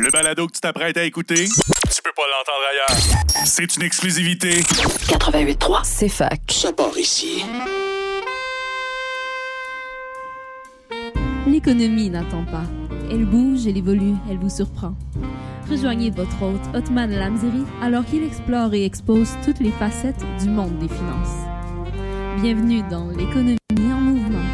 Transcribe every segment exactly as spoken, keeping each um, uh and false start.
Le balado que tu t'apprêtes à écouter, tu peux pas l'entendre ailleurs. C'est une exclusivité. quatre-vingt-huit trois, c'est fac. Ça part ici. L'économie n'attend pas. Elle bouge, elle évolue, elle vous surprend. Rejoignez votre hôte Othman Lamziri alors qu'il explore et expose toutes les facettes du monde des finances. Bienvenue dans l'économie en mouvement.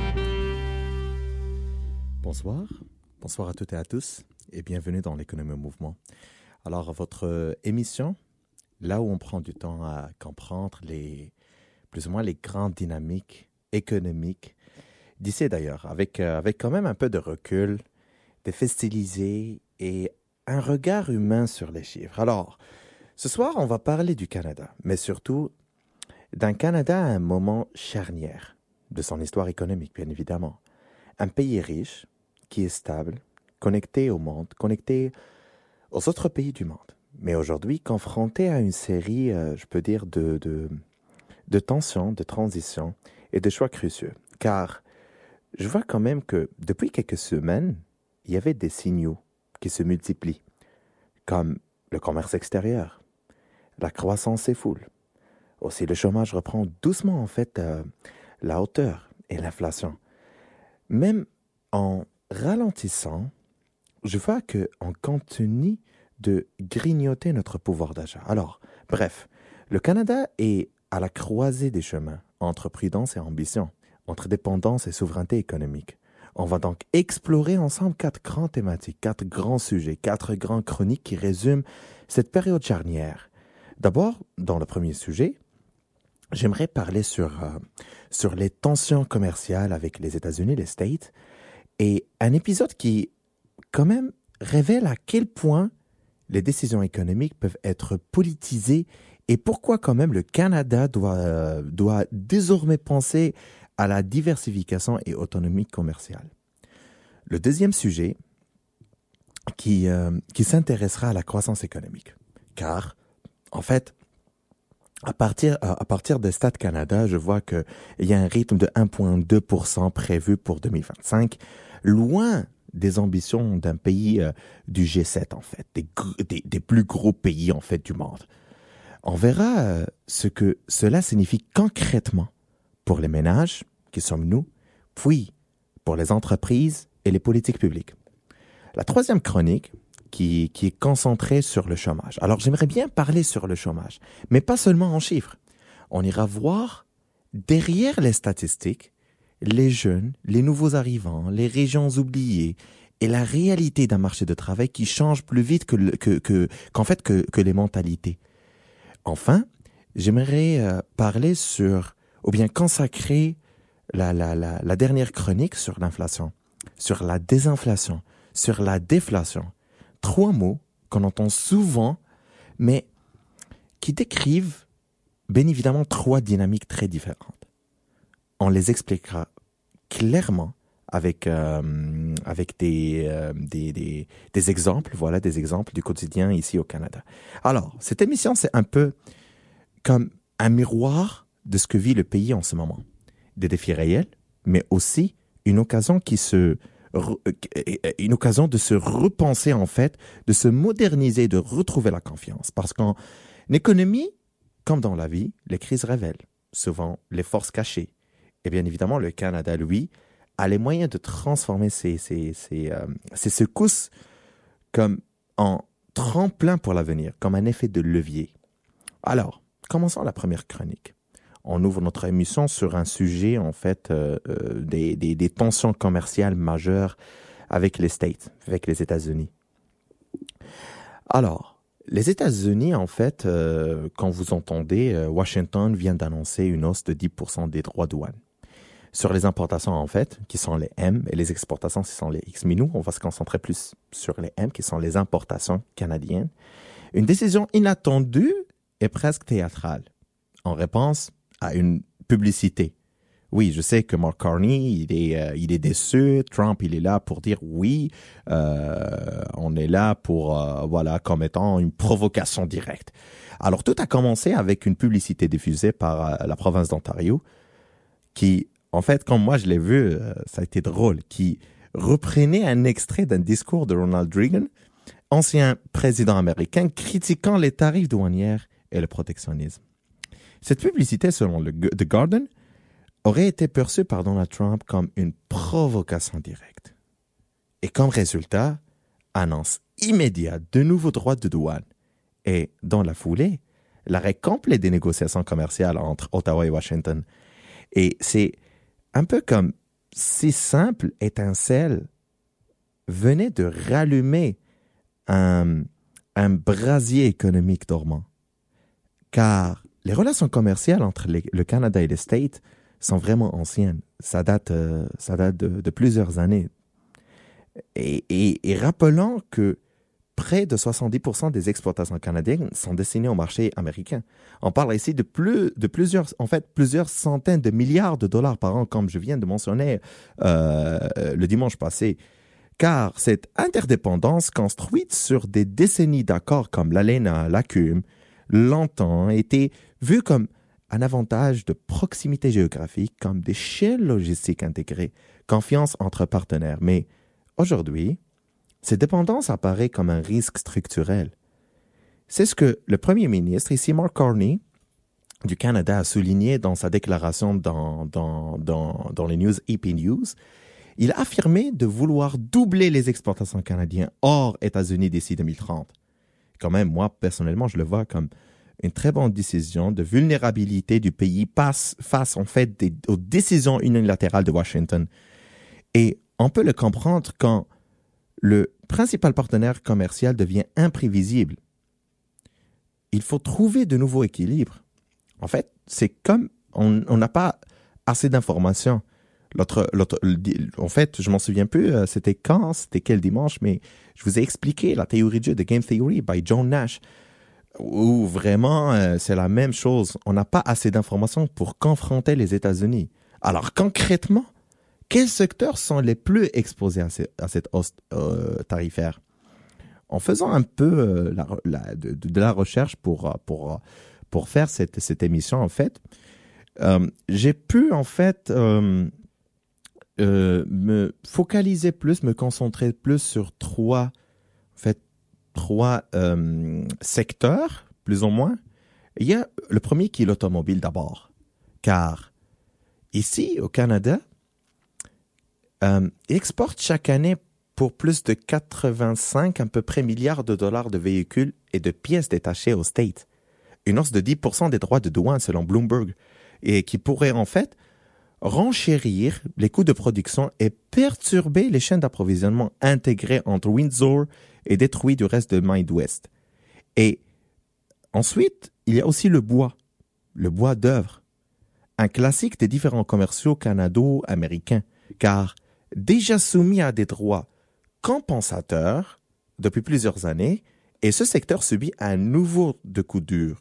Bonsoir, bonsoir à toutes et à tous et bienvenue dans l'économie en mouvement. Alors votre émission, là où on prend du temps à comprendre les, plus ou moins les grandes dynamiques économiques d'ici d'ailleurs, avec, euh, avec quand même un peu de recul, des faits stylisés et un regard humain sur les chiffres. Alors, ce soir, on va parler du Canada, mais surtout d'un Canada à un moment charnière de son histoire économique, bien évidemment. Un pays riche, qui est stable, connecté au monde, connecté aux autres pays du monde. Mais aujourd'hui, confronté à une série, euh, je peux dire, de, de, de tensions, de transitions et de choix cruciaux. Car je vois quand même que depuis quelques semaines, il y avait des signaux qui se multiplient, comme le commerce extérieur, la croissance s'effoule. Aussi, le chômage reprend doucement, en fait, euh, la hauteur et l'inflation. Même en ralentissant, je vois qu'on continue de grignoter notre pouvoir d'achat. Alors, bref, le Canada est à la croisée des chemins entre prudence et ambition, entre dépendance et souveraineté économique. On va donc explorer ensemble quatre grandes thématiques, quatre grands sujets, quatre grandes chroniques qui résument cette période charnière. D'abord, dans le premier sujet, j'aimerais parler sur, euh, sur les tensions commerciales avec les États-Unis, les States, et un épisode qui, quand même, révèle à quel point les décisions économiques peuvent être politisées et pourquoi, quand même, le Canada doit, euh, doit désormais penser à la diversification et autonomie commerciale. Le deuxième sujet qui, euh, qui s'intéressera à la croissance économique, car, en fait, À partir, à partir de Stats Canada, je vois qu'il y a un rythme de un virgule deux pour cent prévu pour deux mille vingt-cinq, loin des ambitions d'un pays euh, du G sept, en fait, des, des, des plus gros pays, en fait, du monde. On verra euh, ce que cela signifie concrètement pour les ménages, qui sommes nous, puis pour les entreprises et les politiques publiques. La troisième chronique, Qui, qui est concentré sur le chômage. Alors, j'aimerais bien parler sur le chômage, mais pas seulement en chiffres. On ira voir derrière les statistiques, les jeunes, les nouveaux arrivants, les régions oubliées et la réalité d'un marché de travail qui change plus vite que, que, que, qu'en fait que, que les mentalités. Enfin, j'aimerais euh, parler sur, ou bien consacrer la, la, la, la dernière chronique sur l'inflation, sur la désinflation, sur la déflation. Trois mots qu'on entend souvent, mais qui décrivent bien évidemment trois dynamiques très différentes. On les expliquera clairement avec, euh, avec des, euh, des, des, des exemples, voilà, des exemples du quotidien ici au Canada. Alors, cette émission, c'est un peu comme un miroir de ce que vit le pays en ce moment. Des défis réels, mais aussi une occasion qui se... une occasion de se repenser en fait, de se moderniser, de retrouver la confiance. Parce qu'en économie, comme dans la vie, les crises révèlent souvent les forces cachées. Et bien évidemment, le Canada, lui, a les moyens de transformer ces, ces, ces, euh, ces secousses comme en tremplin pour l'avenir, comme un effet de levier. Alors, commençons la première chronique. On ouvre notre émission sur un sujet, en fait, euh, euh, des, des, des tensions commerciales majeures avec les States, avec les États-Unis. Alors, les États-Unis, en fait, euh, quand vous entendez, euh, Washington vient d'annoncer une hausse de dix pour cent des droits de douane. Sur les importations, en fait, qui sont les M, et les exportations, qui sont les X. Mais nous, on va se concentrer plus sur les M, qui sont les importations canadiennes. Une décision inattendue et presque théâtrale, en réponse à une publicité. Oui, je sais que Mark Carney, il est, euh, il est déçu. Trump, il est là pour dire oui, euh, on est là pour, euh, voilà, comme étant une provocation directe. Alors, tout a commencé avec une publicité diffusée par euh, la province d'Ontario qui, en fait, comme moi je l'ai vu, euh, ça a été drôle, qui reprenait un extrait d'un discours de Ronald Reagan ancien président américain, critiquant les tarifs douaniers et le protectionnisme. Cette publicité, selon le The Guardian, aurait été perçue par Donald Trump comme une provocation directe. Et comme résultat, annonce immédiate de nouveaux droits de douane. Et dans la foulée, l'arrêt complet des négociations commerciales entre Ottawa et Washington. Et c'est un peu comme si simple étincelle venait de rallumer un, un brasier économique dormant. Car les relations commerciales entre les, le Canada et les States sont vraiment anciennes. Ça date, euh, ça date de, de plusieurs années. Et, et, et rappelons que près de soixante-dix pour cent des exportations canadiennes sont destinées au marché américain. On parle ici de, plus, de plusieurs, en fait, plusieurs centaines de milliards de dollars par an, comme je viens de mentionner euh, le dimanche passé. Car cette interdépendance construite sur des décennies d'accords comme l'ALENA, l'A C U M, longtemps été vue comme un avantage de proximité géographique, comme des chaînes logistiques intégrées, confiance entre partenaires. Mais aujourd'hui, cette dépendance apparaît comme un risque structurel. C'est ce que le premier ministre, ici Mark Carney, du Canada, a souligné dans sa déclaration dans, dans, dans, dans les news A P News. Il a affirmé de vouloir doubler les exportations canadiennes hors États-Unis d'ici deux mille trente. Quand même, moi, personnellement, je le vois comme une très bonne décision de vulnérabilité du pays face, face en fait, des, aux décisions unilatérales de Washington. Et on peut le comprendre quand le principal partenaire commercial devient imprévisible. Il faut trouver de nouveaux équilibres. En fait, c'est comme on n'a pas assez d'informations. L'autre, l'autre, en fait, je m'en souviens plus, c'était quand, c'était quel dimanche, mais je vous ai expliqué la théorie de jeu de Game Theory by John Nash, où vraiment, euh, c'est la même chose. On n'a pas assez d'informations pour confronter les États-Unis. Alors, concrètement, quels secteurs sont les plus exposés à, ces, à cette hausse euh, tarifaire? En faisant un peu euh, la, la, de, de la recherche pour, pour, pour faire cette, cette émission, en fait, euh, j'ai pu, en fait... Euh, Euh, me focaliser plus, me concentrer plus sur trois, en fait, trois euh, secteurs, plus ou moins. Il y a le premier qui est l'automobile d'abord, car ici, au Canada, euh, ils exportent chaque année pour plus de quatre-vingt-cinq à peu près milliards de dollars de véhicules et de pièces détachées aux States. Une hausse de dix pour cent des droits de douane selon Bloomberg, et qui pourrait en fait renchérir les coûts de production et perturber les chaînes d'approvisionnement intégrées entre Windsor et Détroit du reste de Midwest. Et ensuite, il y a aussi le bois, le bois d'œuvre, un classique des différents commerciaux canado-américains, car déjà soumis à des droits compensateurs depuis plusieurs années, et ce secteur subit un nouveau de coup dur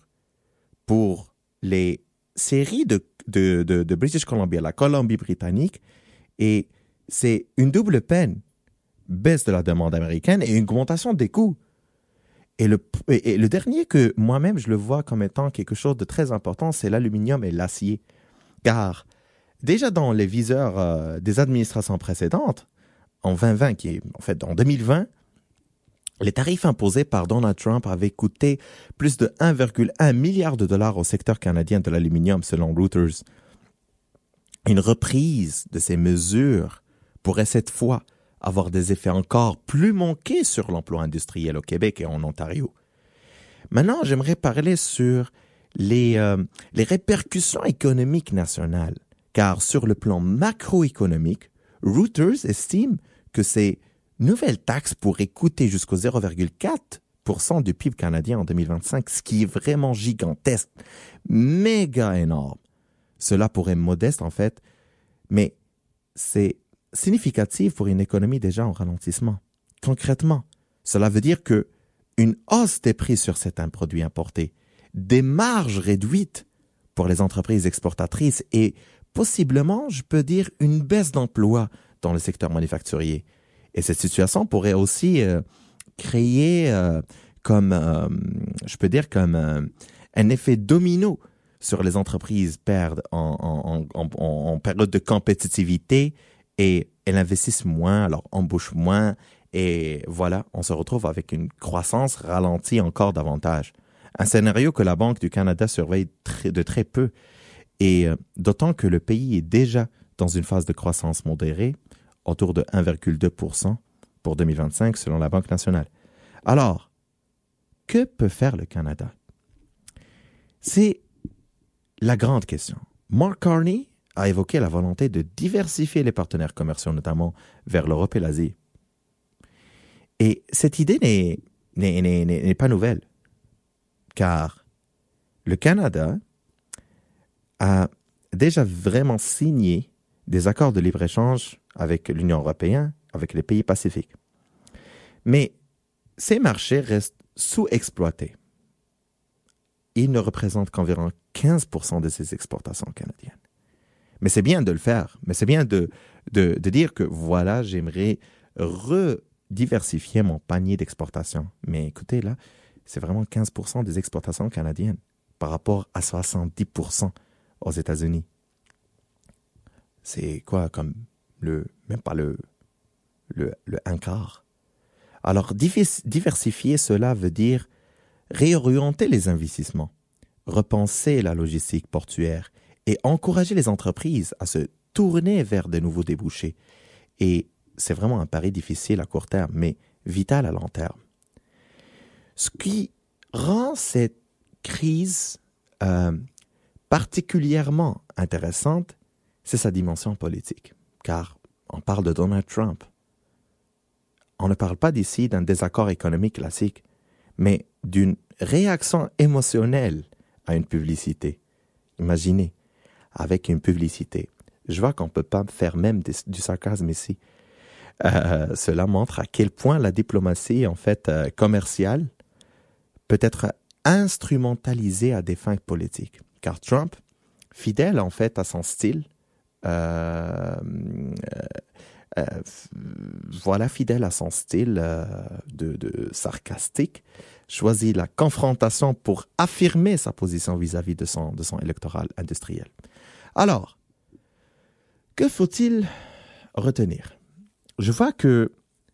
pour les séries de De, de, de British Columbia, la Colombie-Britannique, et c'est une double peine. Baisse de la demande américaine et une augmentation des coûts. Et le, et, et le dernier que moi-même je le vois comme étant quelque chose de très important, c'est l'aluminium et l'acier. Car déjà dans les viseurs euh, des administrations précédentes, en vingt vingt, qui est en fait en deux mille vingt, les tarifs imposés par Donald Trump avaient coûté plus de un virgule un milliard de dollars au secteur canadien de l'aluminium, selon Reuters. Une reprise de ces mesures pourrait cette fois avoir des effets encore plus manqués sur l'emploi industriel au Québec et en Ontario. Maintenant, j'aimerais parler sur les, euh, les répercussions économiques nationales, car sur le plan macroéconomique, Reuters estime que c'est nouvelle taxe pourrait coûter jusqu'au zéro virgule quatre pour cent du P I B canadien en deux mille vingt-cinq, ce qui est vraiment gigantesque, méga énorme. Cela pourrait être modeste en fait, mais c'est significatif pour une économie déjà en ralentissement. Concrètement, cela veut dire que une hausse des prix sur certains produits importés, des marges réduites pour les entreprises exportatrices et possiblement, je peux dire, une baisse d'emploi dans le secteur manufacturier. Et cette situation pourrait aussi euh, créer euh, comme, euh, je peux dire, comme euh, un effet domino sur les entreprises perdent en, en, en, en, en période de compétitivité et elles investissent moins, alors embauchent moins Et voilà, on se retrouve avec une croissance ralentie encore davantage. Un scénario que la Banque du Canada surveille très, de très peu. Et euh, d'autant que le pays est déjà dans une phase de croissance modérée, autour de un virgule deux pour cent pour deux mille vingt-cinq selon la Banque nationale. Alors, que peut faire le Canada? C'est la grande question. Mark Carney a évoqué la volonté de diversifier les partenaires commerciaux, notamment vers l'Europe et l'Asie. Et cette idée n'est, n'est, n'est, n'est pas nouvelle, car le Canada a déjà vraiment signé des accords de libre-échange avec l'Union européenne, avec les pays pacifiques. Mais ces marchés restent sous-exploités. Ils ne représentent qu'environ quinze pour cent de ces exportations canadiennes. Mais c'est bien de le faire, mais c'est bien de, de, de dire que voilà, j'aimerais rediversifier mon panier d'exportation. Mais écoutez, là, c'est vraiment quinze pour cent des exportations canadiennes par rapport à soixante-dix pour cent aux États-Unis. C'est quoi comme le, même pas le, le, le un quart. Alors, diversifier, cela veut dire réorienter les investissements, repenser la logistique portuaire et encourager les entreprises à se tourner vers de nouveaux débouchés. Et c'est vraiment un pari difficile à court terme, mais vital à long terme. Ce qui rend cette crise euh, particulièrement intéressante, c'est sa dimension politique. Car on parle de Donald Trump. On ne parle pas d'ici d'un désaccord économique classique, mais d'une réaction émotionnelle à une publicité. Imaginez, avec une publicité. Je vois qu'on ne peut pas faire même des, du sarcasme ici. Euh, cela montre à quel point la diplomatie, en fait, euh, commerciale, peut être instrumentalisée à des fins politiques. Car Trump, fidèle en fait à son style, euh, euh, euh, voilà, fidèle à son style euh, de, de sarcastique, choisit la confrontation pour affirmer sa position vis-à-vis de son, de son électorat industriel. Alors, que faut-il retenir? Je vois que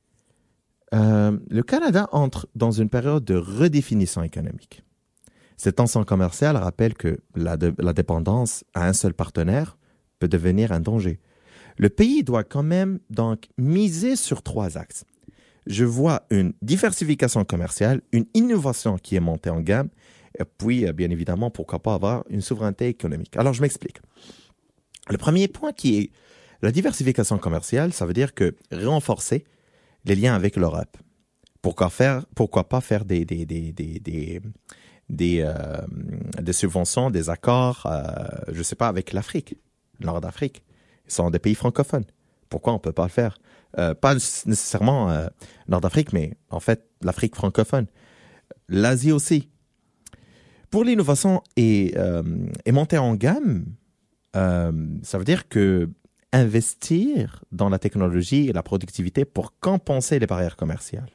euh, le Canada entre dans une période de redéfinition économique. Cette tension commerciale rappelle que la, de, la dépendance à un seul partenaire peut devenir un danger. Le pays doit quand même donc miser sur trois axes. Je vois une diversification commerciale, une innovation qui est montée en gamme, et puis, bien évidemment, pourquoi pas avoir une souveraineté économique. Alors, je m'explique. Le premier point qui est la diversification commerciale, ça veut dire que renforcer les liens avec l'Europe. Pourquoi faire, pourquoi pas faire des, des, des, des, des, des, euh, des subventions, des accords, euh, je ne sais pas, avec l'Afrique, le Nord d'Afrique. Ils sont des pays francophones. Pourquoi on ne peut pas le faire? Euh, pas nécessairement euh, Nord d'Afrique, mais en fait, l'Afrique francophone. L'Asie aussi. Pour l'innovation et, euh, et monter en gamme, euh, ça veut dire que investir dans la technologie et la productivité pour compenser les barrières commerciales.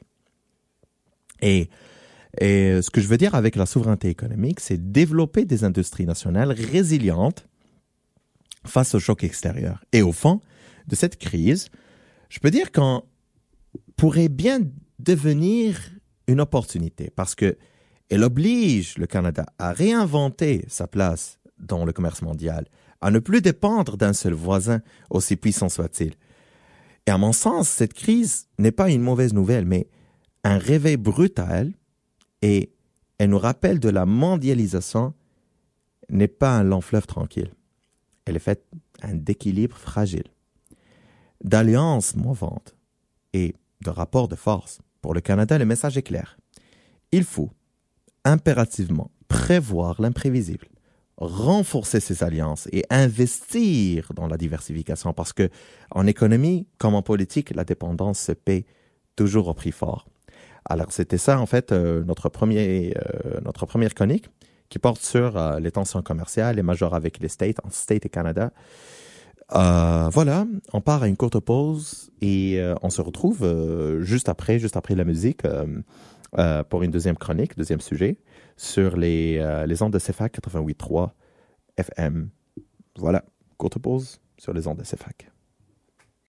Et, et ce que je veux dire avec la souveraineté économique, c'est développer des industries nationales résilientes face aux chocs extérieurs. Et au fond de cette crise, je peux dire qu'on pourrait bien devenir une opportunité parce que elle oblige le Canada à réinventer sa place dans le commerce mondial, à ne plus dépendre d'un seul voisin, aussi puissant soit-il. Et à mon sens, cette crise n'est pas une mauvaise nouvelle, mais un réveil brutal, et elle nous rappelle de la mondialisation n'est pas un long fleuve tranquille. Elle est faite d'équilibre fragile, d'alliances mouvantes et de rapports de force. Pour le Canada, le message est clair. Il faut impérativement prévoir l'imprévisible, renforcer ses alliances et investir dans la diversification parce que en économie comme en politique, la dépendance se paie toujours au prix fort. Alors c'était ça en fait euh, notre premier euh, notre première chronique qui porte sur euh, les tensions commerciales, les majors avec les States, entre States et Canada. Euh, voilà, on part à une courte pause et euh, on se retrouve euh, juste après, juste après la musique euh, euh, pour une deuxième chronique, deuxième sujet sur les, euh, les ondes de C F A C quatre-vingt-huit point trois F M. Voilà, courte pause sur les ondes de C F A C.